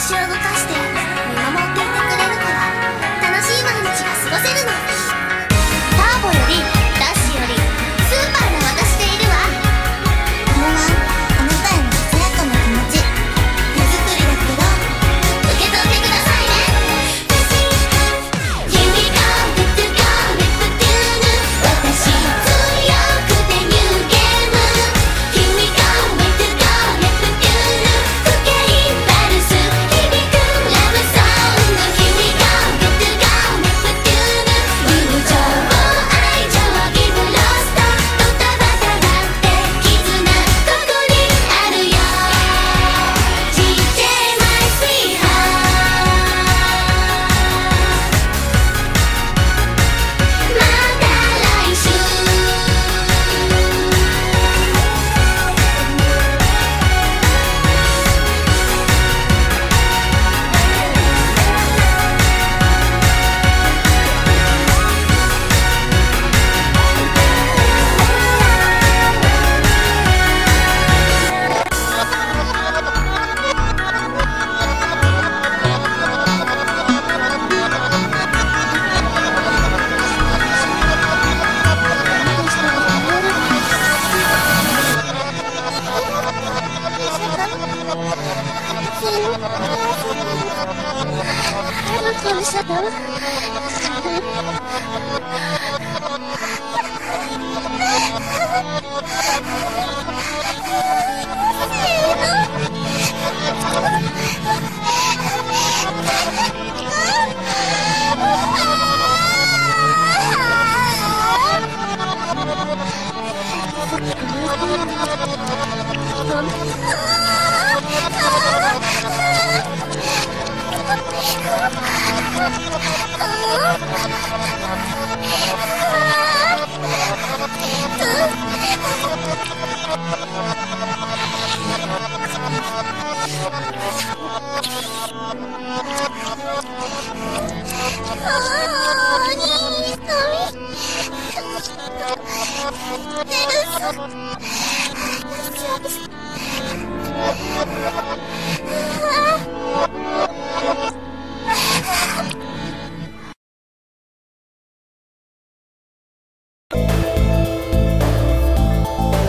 を動かして見守っていてくれるから楽しい毎日が過ごせるの。ターボよりダッシュよりスーパーな私でいるわ。これはあなたへのささやかな気持ち、手作りだけど受け取ってくださいね。 Here we go, let's go, let's do it. 私強くてニューゲーム。 Here we go, let's go, let's do it. 時計パルス響くラブソング。 Here we go, let's go, let's do it. 友情愛情ギブロスト、ドタバタだって絆ここにあるよ。 GJ my sweetheart、 また来週。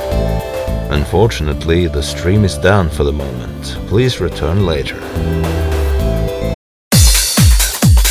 Unfortunately, the stream is down for the moment. Please return later.